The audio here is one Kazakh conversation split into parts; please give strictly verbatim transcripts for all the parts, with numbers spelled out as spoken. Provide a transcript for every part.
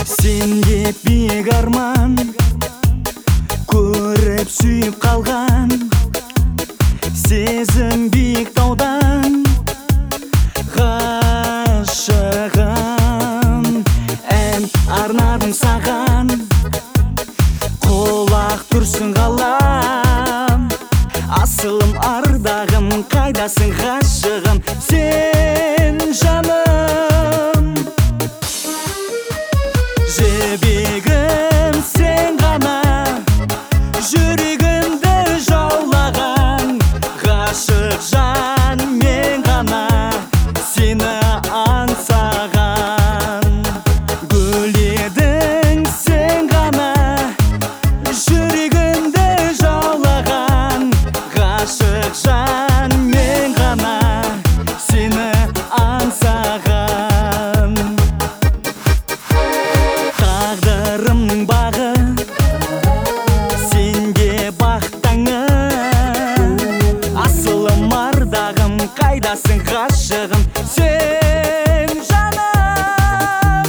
Сен деп биік арман көріп сүйіп қалған, сезім биік таудан ғашығым. Ән арнадым саған, құлақ тұрсын қалам. Асылым ардағым, қайдасың ғашығым, сен жаным. Жібегім сен ғана, жүрегімді жаулаған. Ғашық жан мен ғана, сені аңсаған. Гүл едің сен ғана, жүрегімді жаулаған. Ғашық жан мен ғана, сені аңсаған. Тағдырымның бағы, сенде бақ таңы. Асылым ардағым, қайдасың ғашығым, сен жаным.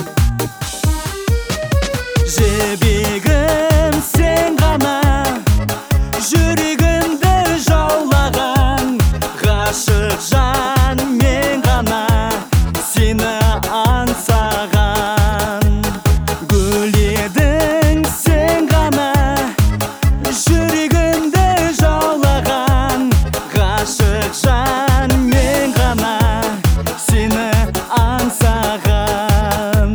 Жібегім сен ғана, жүрегімді жаулаған. Ғашық жан мен ғана, сені аңсаған. Гүл едің сен ғана, жүрегімді жаулаған. Ғашық жан мен ғана, сені аңсаған.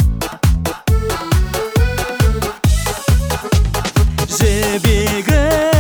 Жібегім